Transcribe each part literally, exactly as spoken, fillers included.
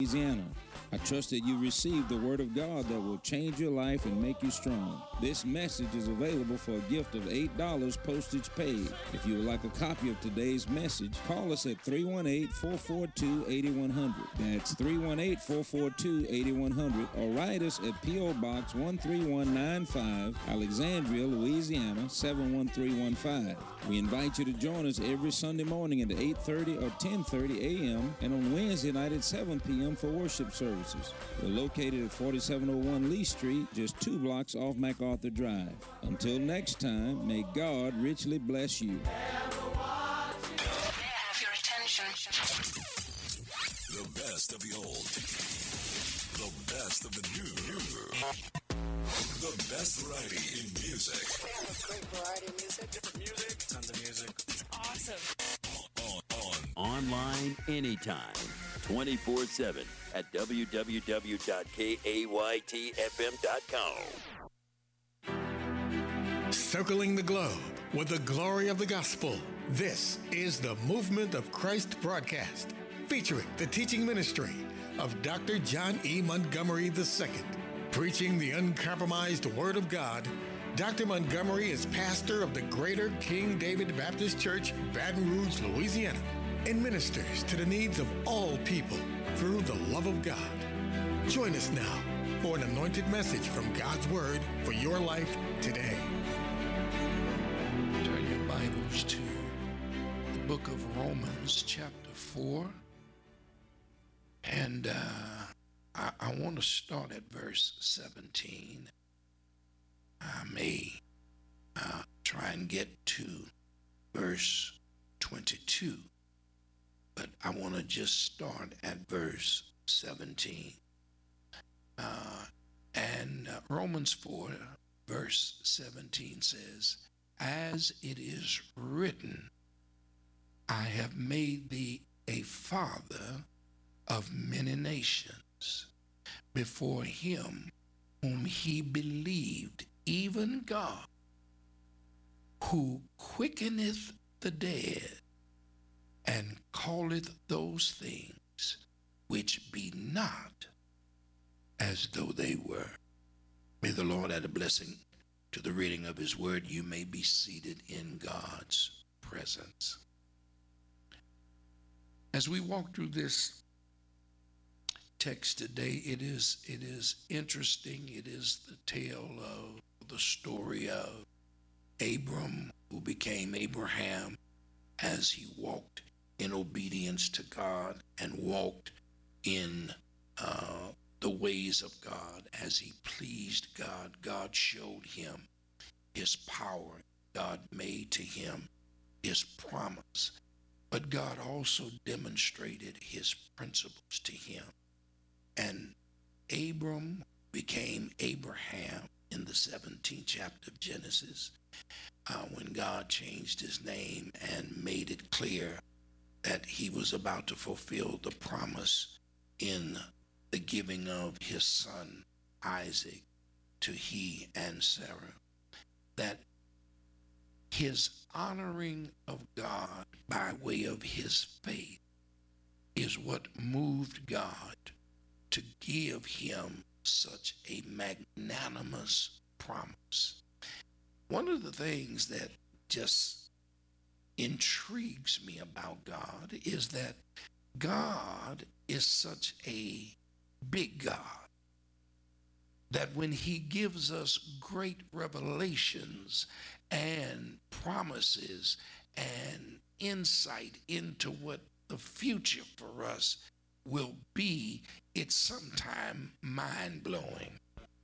Louisiana. I trust that you received the word of God that will change your life and make you strong. This message is available for a gift of eight dollars postage paid. If you would like a copy of today's message, call us at three one eight, four four two, eight one zero zero. That's three one eight, four four two, eight one zero zero, or write us at P O. Box one three one nine five, Alexandria, Louisiana seven one three one five. We invite you to join us every Sunday morning at eight thirty or ten thirty a m and on Wednesday night at seven p m for worship services. We're located at forty-seven oh one Lee Street, just two blocks off MacArthur Drive. Until next time, may God richly bless you. May I have your attention? The best of the old. The best of the new. The best variety in music. We have a great variety of music. Different music. Tons of music. It's awesome. On, on. Online anytime. twenty-four seven at w w w dot kayt f m dot com. Circling the globe with the glory of the gospel. This is the Movement of Christ broadcast, featuring the teaching ministry of Doctor John E. Montgomery the Second. Preaching the uncompromised Word of God, Doctor Montgomery is pastor of the Greater King David Baptist Church, Baton Rouge, Louisiana, and ministers to the needs of all people through the love of God. Join us now for an anointed message from God's Word for your life today. Turn your Bibles to the book of Romans, chapter four. And uh, I, I want to start at verse seventeen. I may uh, try and get to verse twenty-two, but I want to just start at verse seventeen. Uh, and uh, Romans four, verse seventeen says, "As it is written, I have made thee a father of many nations, before him whom he believed, even God, who quickeneth the dead, and calleth those things which be not as though they were." May the Lord add a blessing to the reading of his word. You may be seated in God's presence. As we walk through this text today, it is it is interesting. It is the tale of the story of Abram, who became Abraham, as he walked in obedience to God and walked in uh, the ways of God. As he pleased God, God showed him his power. God made to him his promise. But God also demonstrated his principles to him. And Abram became Abraham in the seventeenth chapter of Genesis, uh, when God changed his name and made it clear that he was about to fulfill the promise in the giving of his son Isaac to he and Sarah. That his honoring of God by way of his faith is what moved God to give him such a magnanimous promise. One of the things that just intrigues me about God is that God is such a big God that when he gives us great revelations and promises and insight into what the future for us will be, it's sometimes mind-blowing,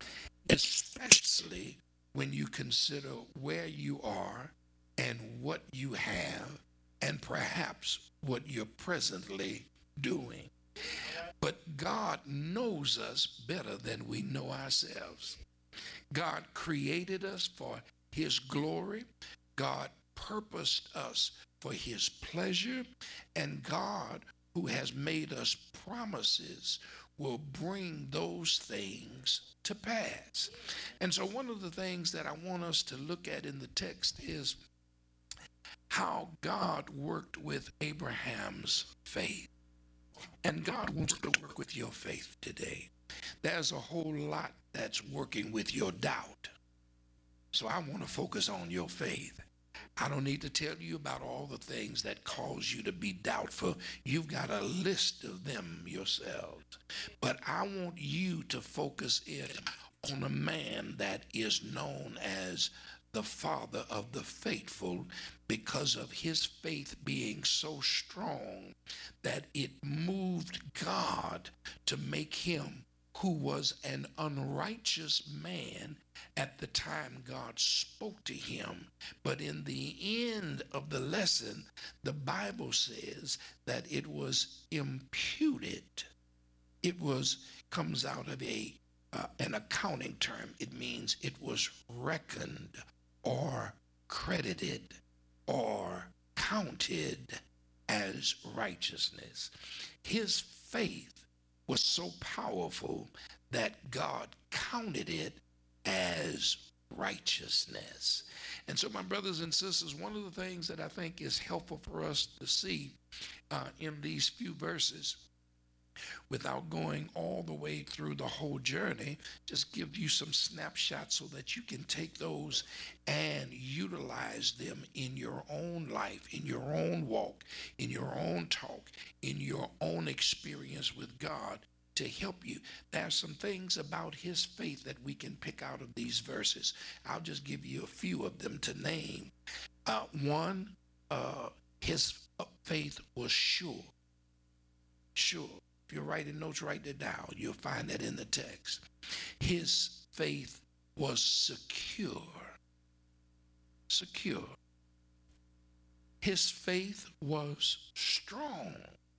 especially when you consider where you are and what you have and perhaps what you're presently doing. But God knows us better than we know ourselves. God created us for his glory. God purposed us for his pleasure. And God, who has made us promises, will bring those things to pass. And so one of the things that I want us to look at in the text is how God worked with Abraham's faith. And God wants to work with your faith today. There's a whole lot that's working with your doubt. So I want to focus on your faith. I don't need to tell you about all the things that cause you to be doubtful. You've got a list of them yourselves. But I want you to focus in on a man that is known as the father of the faithful, because of his faith being so strong that it moved God to make him, who was an unrighteous man at the time God spoke to him. But in the end of the lesson, the Bible says that it was imputed. It was, comes out of a uh, an accounting term. It means it was reckoned or credited or counted as righteousness. His faith was so powerful that God counted it as righteousness. And so, my brothers and sisters, one of the things that I think is helpful for us to see uh, in these few verses, without going all the way through the whole journey, just give you some snapshots so that you can take those and utilize them in your own life, in your own walk, in your own talk, in your own experience with God, to help you. There are some things about his faith that we can pick out of these verses. I'll just give you a few of them to name. Uh, one, uh, his faith was sure. Sure. If you're writing notes, write it down. You'll find that in the text. His faith was secure. Secure. His faith was strong.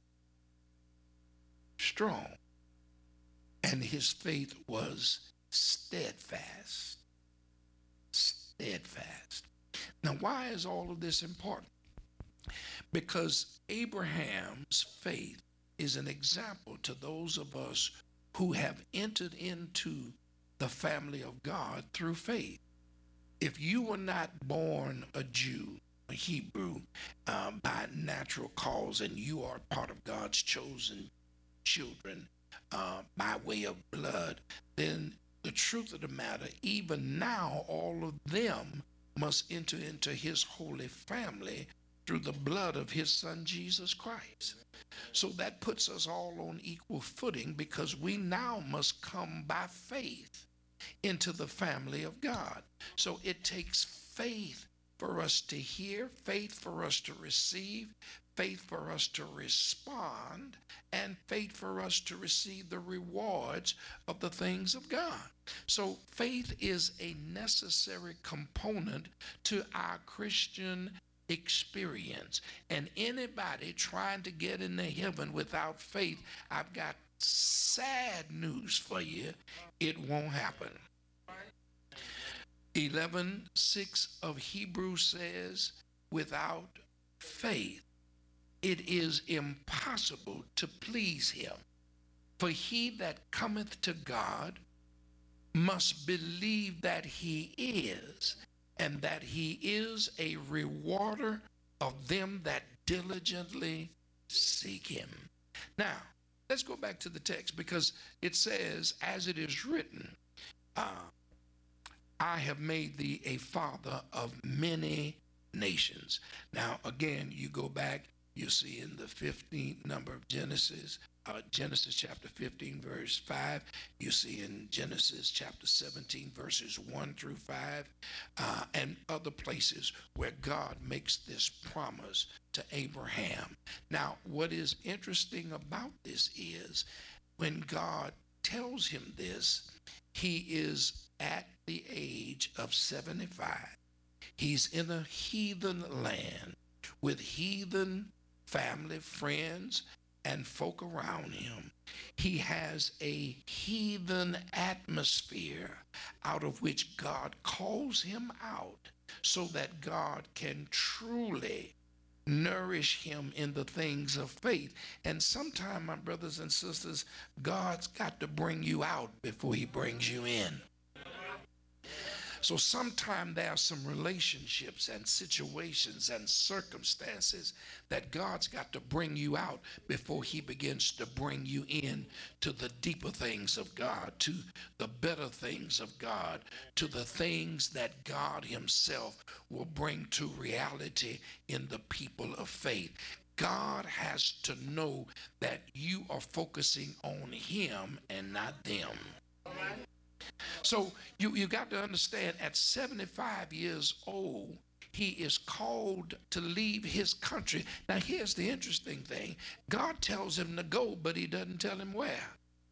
Strong. And his faith was steadfast. Steadfast. Now, why is all of this important? Because Abraham's faith is an example to those of us who have entered into the family of God through faith. If you were not born a Jew, a Hebrew, um, by natural cause, and you are part of God's chosen children uh, by way of blood, then the truth of the matter, even now, all of them must enter into his holy family through the blood of his son, Jesus Christ. So that puts us all on equal footing, because we now must come by faith into the family of God. So it takes faith for us to hear, faith for us to receive, faith for us to respond, and faith for us to receive the rewards of the things of God. So faith is a necessary component to our Christian experience. And anybody trying to get into heaven without faith, I've got sad news for you. It won't happen. eleven six of Hebrews says, without faith, it is impossible to please him. For he that cometh to God must believe that he is, and that he is a rewarder of them that diligently seek him. Now, let's go back to the text, because it says, as it is written, uh, I have made thee a father of many nations. Now, again, you go back, you see in the fifteenth number of Genesis, uh, Genesis chapter fifteen, verse five. You see in Genesis chapter seventeen, verses one through five, uh, and other places where God makes this promise to Abraham. Now, what is interesting about this is when God tells him this, he is at the age of seventy-five. He's in a heathen land with heathen family, friends, and folk around him. He has a heathen atmosphere out of which God calls him out so that God can truly nourish him in the things of faith. And sometimes, my brothers and sisters, God's got to bring you out before he brings you in. So sometimes there are some relationships and situations and circumstances that God's got to bring you out before he begins to bring you in to the deeper things of God, to the better things of God, to the things that God himself will bring to reality in the people of faith. God has to know that you are focusing on him and not them. So you, you got to understand, at seventy-five years old, he is called to leave his country. Now, here's the interesting thing. God tells him to go, but he doesn't tell him where.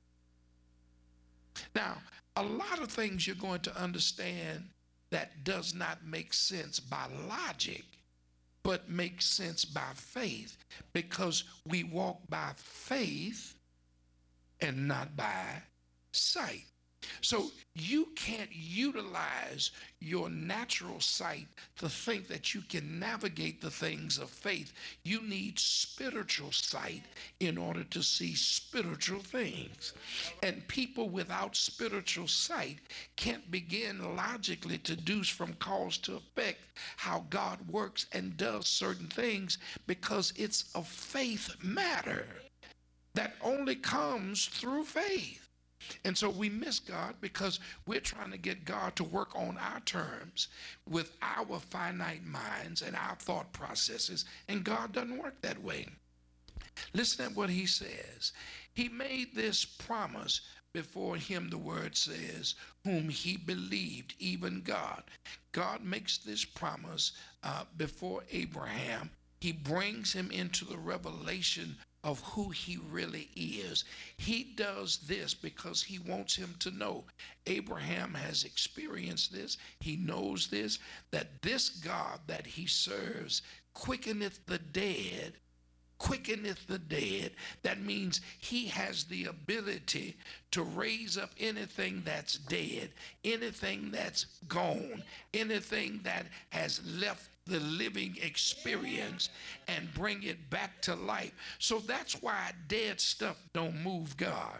Now, a lot of things you're going to understand that does not make sense by logic, but makes sense by faith, because we walk by faith and not by sight. So you can't utilize your natural sight to think that you can navigate the things of faith. You need spiritual sight in order to see spiritual things. And people without spiritual sight can't begin logically to deduce from cause to effect how God works and does certain things, because it's a faith matter that only comes through faith. And so we miss God because we're trying to get God to work on our terms with our finite minds and our thought processes, and God doesn't work that way. Listen at what he says. He made this promise before him, the word says, whom he believed, even God. God makes this promise uh, before Abraham. He brings him into the revelation of who he really is. He does this because he wants him to know. Abraham has experienced this. He knows this, that this God that he serves quickeneth the dead, quickeneth the dead. That means he has the ability to raise up anything that's dead, anything that's gone, anything that has left the living experience, and bring it back to life. So that's why dead stuff don't move God.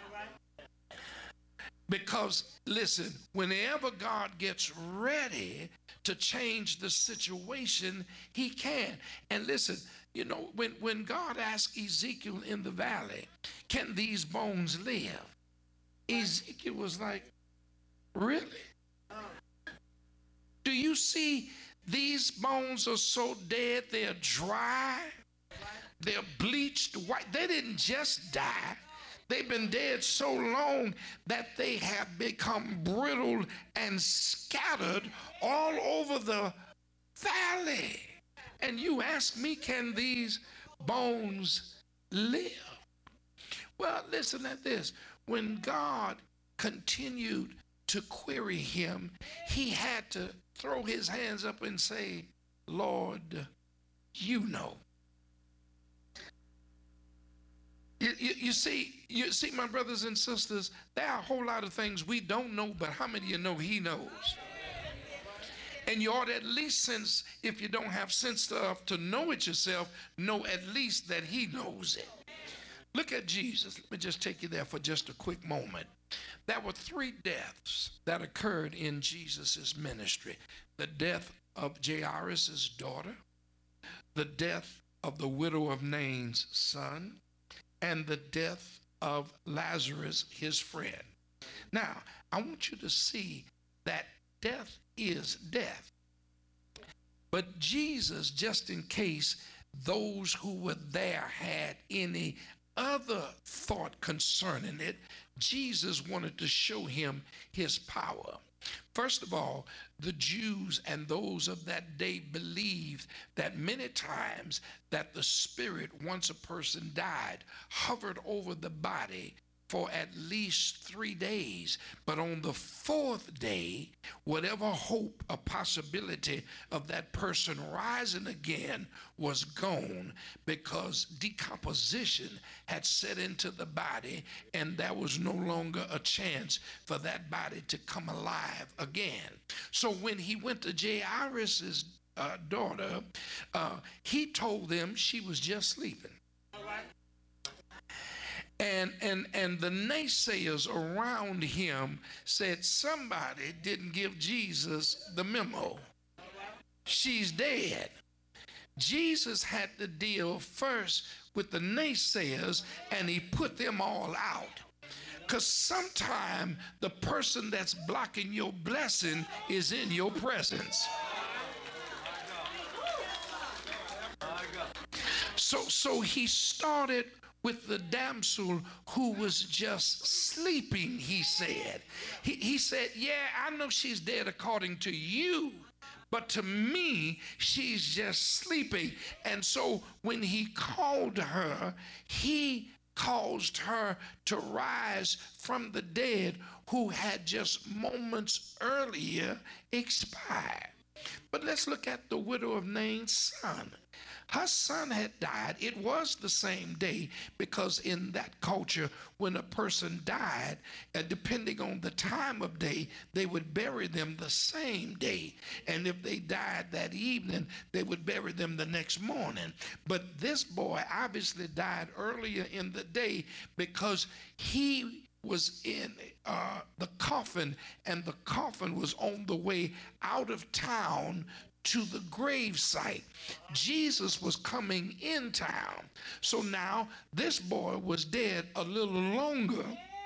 Because listen, whenever God gets ready to change the situation, he can. And listen, you know, when, when God asked Ezekiel in the valley, can these bones live? Ezekiel was like, really? Do you see these bones are so dead, they're dry, they're bleached white. They didn't just die. They've been dead so long that they have become brittle and scattered all over the valley. And you ask me, can these bones live? Well, listen at this. When God continued to query him, he had to throw his hands up and say, Lord, you know. You, you, you see, you see, my brothers and sisters, there are a whole lot of things we don't know, but how many of you know he knows? And you ought to at least, sense, if you don't have sense enough to know it yourself, know at least that he knows it. Look at Jesus. Let me just take you there for just a quick moment. There were three deaths that occurred in Jesus' ministry. The death of Jairus' daughter, the death of the widow of Nain's son, and the death of Lazarus, his friend. Now, I want you to see that death is death. But Jesus, just in case those who were there had any other thought concerning it, Jesus wanted to show him his power. First of all, the Jews and those of that day believed that many times that the spirit, once a person died, hovered over the body for at least three days. But on the fourth day, whatever hope or possibility of that person rising again was gone, because decomposition had set into the body and there was no longer a chance for that body to come alive again. So when he went to Jairus' uh, daughter, uh, he told them she was just sleeping. And, and, and the naysayers around him said somebody didn't give Jesus the memo. She's dead. Jesus had to deal first with the naysayers, and he put them all out. Because sometimes the person that's blocking your blessing is in your presence. So, so he started with the damsel who was just sleeping, he said. He, he said, yeah, I know she's dead according to you, but to me, she's just sleeping. And so when he called her, he caused her to rise from the dead who had just moments earlier expired. But let's look at the widow of Nain's son. Her son had died. It was the same day, because in that culture, when a person died, uh, depending on the time of day, they would bury them the same day. And if they died that evening, they would bury them the next morning. But this boy obviously died earlier in the day because he was in uh, the coffin, and the coffin was on the way out of town to the grave site. Jesus was coming in town. So now this boy was dead a little longer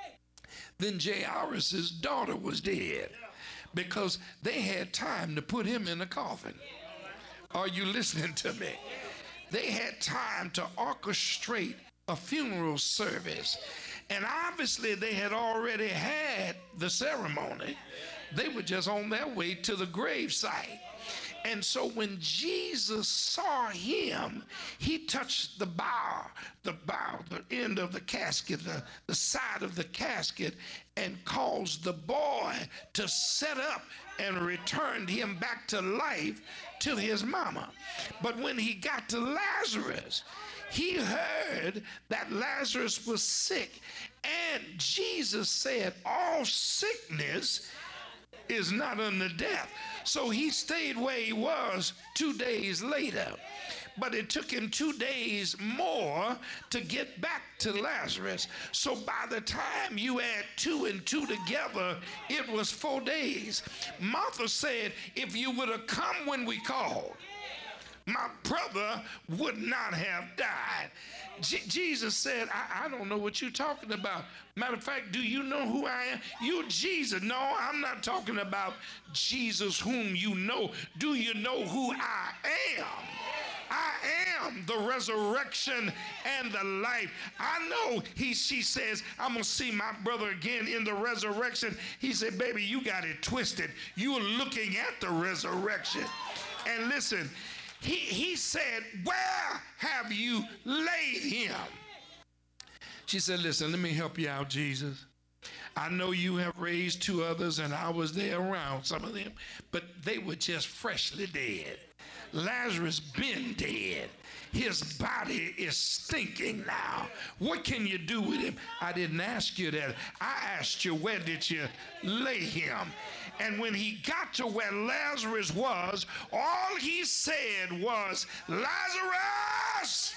than Jairus' daughter was dead, because they had time to put him in a coffin. Are you listening to me? They had time to orchestrate a funeral service. And obviously they had already had the ceremony. They were just on their way to the grave site. And so when Jesus saw him, he touched the bow, the bow, the end of the casket, the, the side of the casket, and caused the boy to set up and returned him back to life to his mama. But when he got to Lazarus, he heard that Lazarus was sick, and Jesus said, all sickness is not unto death. So he stayed where he was two days later. But it took him two days more to get back to Lazarus. So by the time you add two and two together, it was four days. Martha said, if you would have come when we called, my brother would not have died. J- Jesus said, I, I don't know what you're talking about. Matter of fact, do you know who I am? You're Jesus. No, I'm not talking about Jesus whom you know. Do you know who I am? I am the resurrection and the life. I know, he, she says, I'm going to see my brother again in the resurrection. He said, baby, you got it twisted. You are looking at the resurrection. And listen, He, he said, where have you laid him? She said, listen, let me help you out, Jesus. I know you have raised two others, and I was there around some of them, but they were just freshly dead. Lazarus been dead. His body is stinking now. What can you do with him? I didn't ask you that. I asked you, where did you lay him? And when he got to where Lazarus was, all he said was, Lazarus,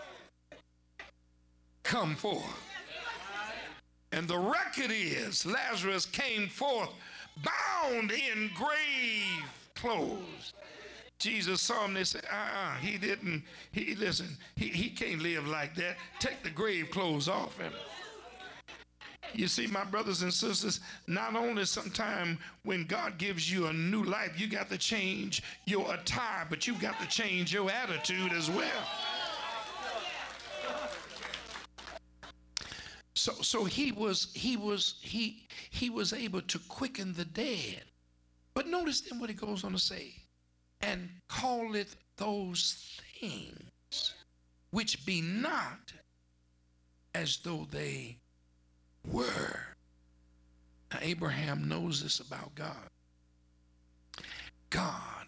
come forth. And the record is, Lazarus came forth bound in grave clothes. Jesus saw him, they said, uh-uh, he didn't, he, listen, he, he can't live like that. Take the grave clothes off him. You see, my brothers and sisters, not only sometime when God gives you a new life, you got to change your attire, but you got to change your attitude as well. So, so he was, he was, he, he was able to quicken the dead. But notice then what he goes on to say, and calleth those things which be not as though they were. Now, Abraham knows this about God. God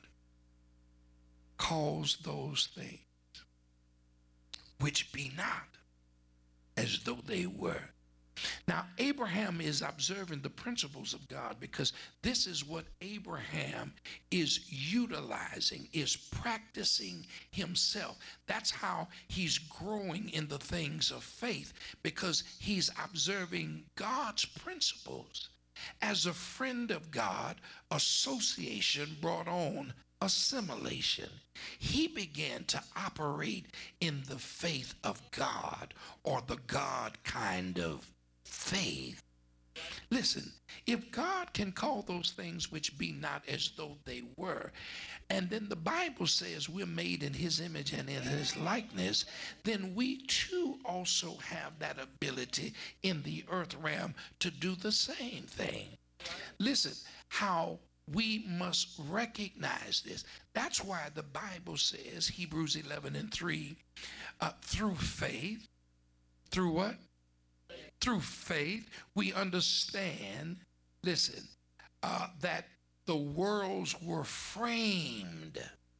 calls those things which be not as though they were. Now, Abraham is observing the principles of God because this is what Abraham is utilizing, is practicing himself. That's how he's growing in the things of faith, because he's observing God's principles. As a friend of God, association brought on assimilation. He began to operate in the faith of God, or the God kind of faith. Listen, if God can call those things which be not as though they were, and then the Bible says we're made in his image and in his likeness, then we too also have that ability in the earth realm to do the same thing. Listen, how we must recognize this. That's why the Bible says, Hebrews eleven and three, uh, through faith, through what? Through faith, we understand, listen, uh, that the worlds were framed,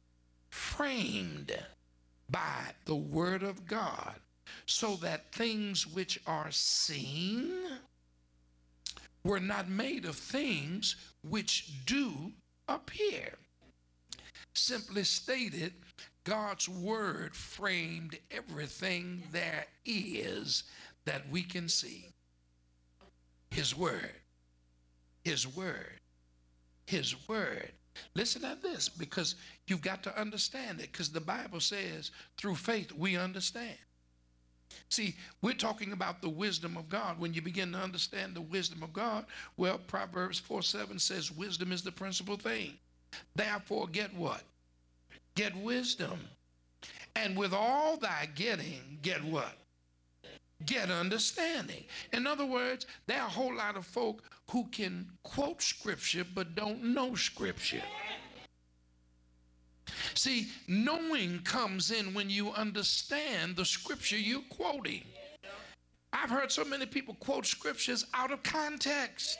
framed by the word of God, so that things which are seen were not made of things which do appear. Simply stated, God's word framed everything there is that we can see. His word, his word, his word. Listen to this, because you've got to understand it, because the Bible says through faith we understand. See, we're talking about the wisdom of God. When you begin to understand the wisdom of God, well, Proverbs four seven says wisdom is the principal thing. Therefore, get what? Get wisdom. And with all thy getting, get what? Get understanding. In other words, there are a whole lot of folk who can quote scripture but don't know scripture. See, knowing comes in when you understand the scripture you're quoting. I've heard so many people quote scriptures out of context.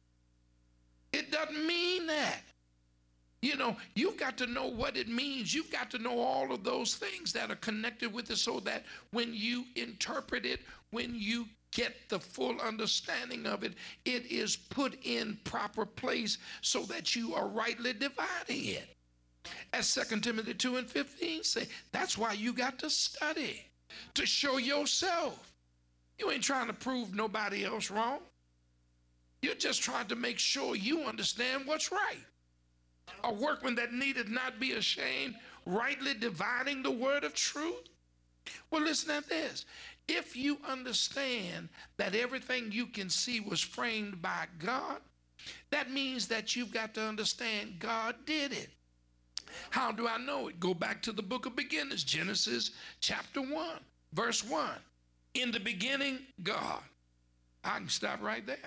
It doesn't mean that. You know, you've got to know what it means. You've got to know all of those things that are connected with it, so that when you interpret it, when you get the full understanding of it, it is put in proper place so that you are rightly dividing it. As Second Timothy two and fifteen say, that's why you got to study, to show yourself. You ain't trying to prove nobody else wrong. You're just trying to make sure you understand what's right. A workman that needeth not be ashamed, rightly dividing the word of truth. Well, listen at this. If you understand that everything you can see was framed by God, that means that you've got to understand God did it. How do I know it? Go back to the book of beginnings, Genesis chapter one, verse one. In the beginning, God. I can stop right there.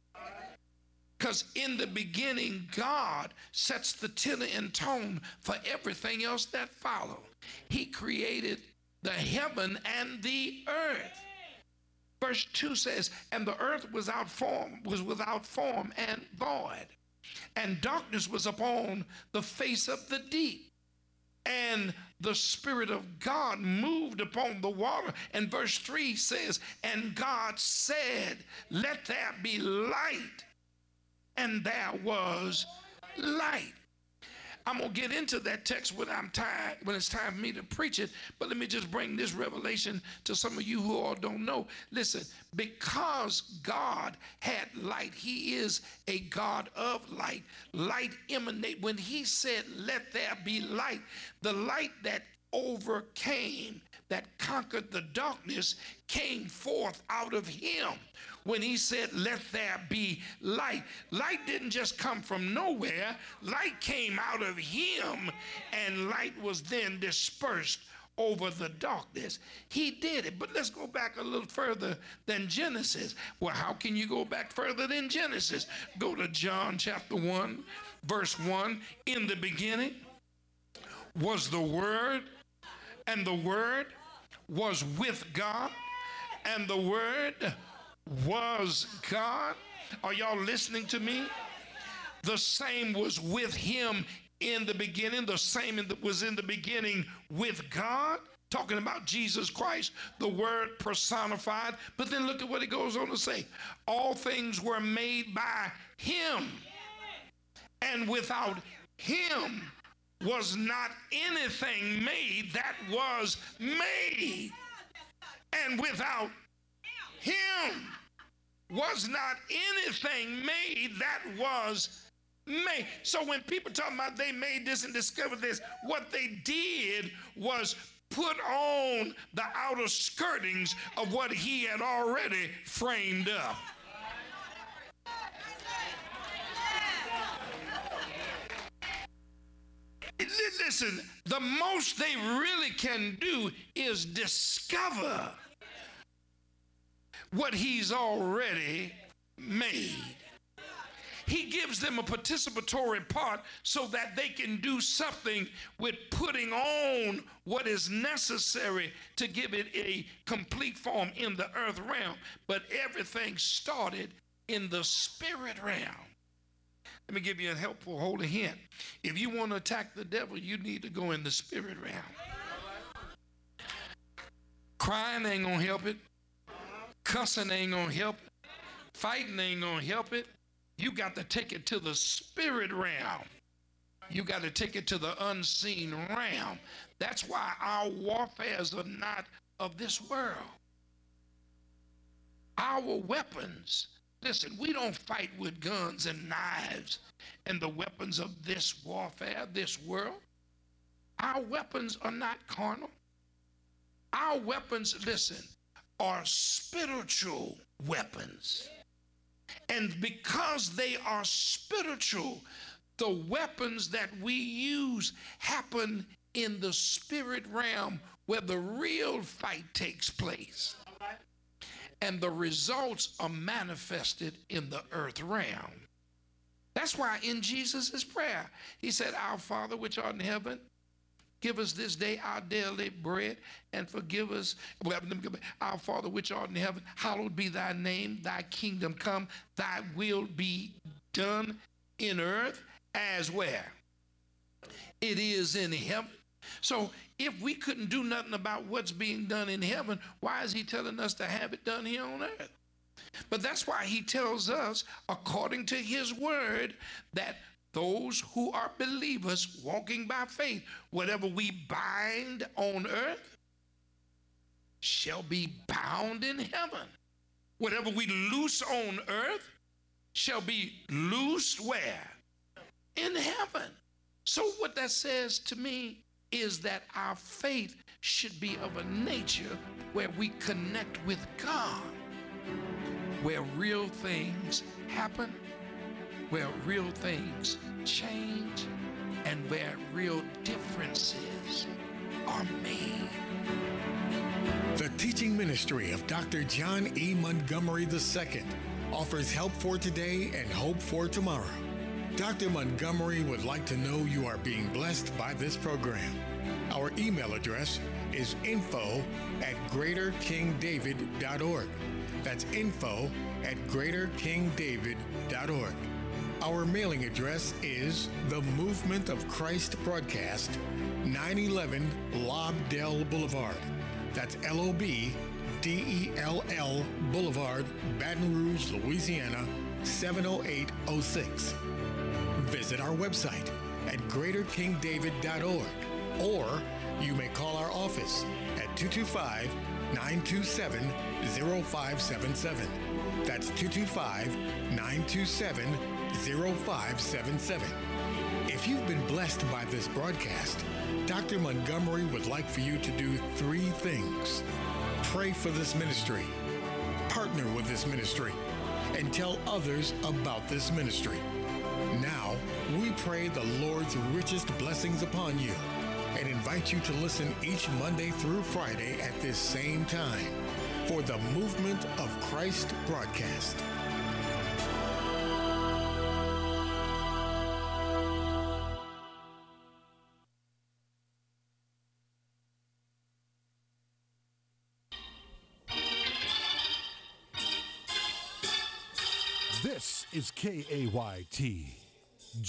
Because in the beginning, God sets the tenor and tone for everything else that follows. He created the heaven and the earth. Verse two says, and the earth was without form, was without form and void, and darkness was upon the face of the deep. And the Spirit of God moved upon the water. And verse three says, and God said, let there be light. And there was light. I'm going to get into that text when I'm tired, when it's time for me to preach it. But let me just bring this revelation to some of you who all don't know. Listen, because God had light, he is a God of light. Light emanate. When he said, let there be light, the light that overcame, that conquered the darkness, came forth out of him. When he said, let there be light. Light didn't just come from nowhere. Light came out of him, and light was then dispersed over the darkness. He did it. But let's go back a little further than Genesis. Well, how can you go back further than Genesis? Go to John chapter one, verse one. In the beginning was the Word, and the Word was with God, and the Word was God. Are y'all listening to me? The same was with him in the beginning. The same in the, was in the beginning with God. talking about Jesus Christ, the Word personified. But then look at what it goes on to say. All things were made by him, and without him was not anything made that was made. And without him was not anything made that was made. So when people talk about they made this and discovered this, what they did was put on the outer skirtings of what he had already framed up. Listen, the most they really can do is discover what he's already made. He gives them a participatory part so that they can do something with putting on what is necessary to give it a complete form in the earth realm. But everything started in the spirit realm. Let me give you a helpful holy hint. If you want to attack the devil, you need to go in the spirit realm. Crying ain't gonna help it. Cussing ain't gonna help it. Fighting ain't gonna help it. You got to take it to the spirit realm. You got to take it to the unseen realm. That's why our warfares are not of this world. Our weapons, listen, we don't fight with guns and knives and the weapons of this warfare, this world. Our weapons are not carnal. Our weapons, listen, are spiritual weapons. And because they are spiritual, the weapons that we use happen in the spirit realm where the real fight takes place. And the results are manifested in the earth realm. That's why in Jesus' prayer, he said, Our Father which art in heaven, give us this day our daily bread, and forgive us, well, our Father which art in heaven, hallowed be thy name, thy kingdom come, thy will be done in earth as where? It is in heaven. So if we couldn't do nothing about what's being done in heaven, why is he telling us to have it done here on earth? But that's why he tells us, according to his word, that those who are believers walking by faith, whatever we bind on earth shall be bound in heaven. Whatever we loose on earth shall be loosed where? In heaven. So what that says to me is that our faith should be of a nature where we connect with God, where real things happen, where real things change, and where real differences are made. The teaching ministry of Doctor John E. Montgomery the Second offers help for today and hope for tomorrow. Doctor Montgomery would like to know you are being blessed by this program. Our email address is info at greater king david dot org. That's info at greater king david dot org. Our mailing address is The Movement of Christ Broadcast, nine eleven Lobdell Boulevard. That's L O B D E L L Boulevard, Baton Rouge, Louisiana, seven oh eight oh six. Visit our website at greater king david dot org, or you may call our office at two two five, nine two seven, oh five seven seven. That's two two five, nine two seven, oh five seven seven. If you've been blessed by this broadcast, Doctor Montgomery would like for you to do three things. Pray for this ministry, partner with this ministry, and tell others about this ministry. Now, we pray the Lord's richest blessings upon you and invite you to listen each Monday through Friday at this same time for the Movement of Christ broadcast. This is K A Y T,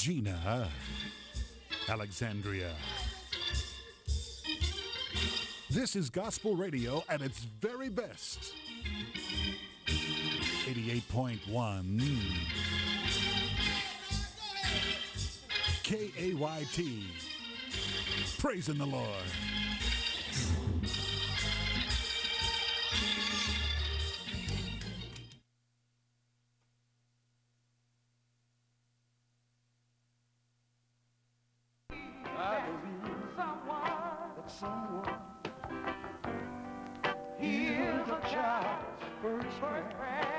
Gina, Alexandria. This is gospel radio at its very best. eighty-eight point one K A Y T. Praising the Lord. I believe someone, that someone hears a child's first prayer.